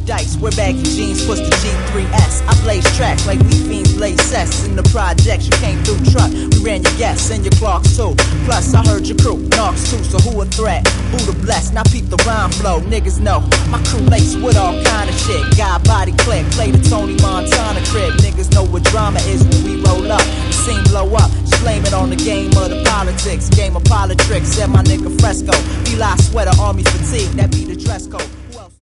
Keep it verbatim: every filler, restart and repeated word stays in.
dice, wear baggy jeans, push the G three S. I blaze tracks like we fiends blaze sets. In the projects, you came through truck. We ran your guests and your clocks too. Plus, I heard your crew, knocks too, so who a threat? Buddha blessed, now peep the rhyme flow. Niggas know, my crew laced with all kind of shit. God body click, play the Tony Montana crib. Niggas know what drama is when we roll up. The scene blow up, just blame it on the game of the politics. Game of politics, said my nigga Fresco. Eli sweater, army fatigue, that be the dress code.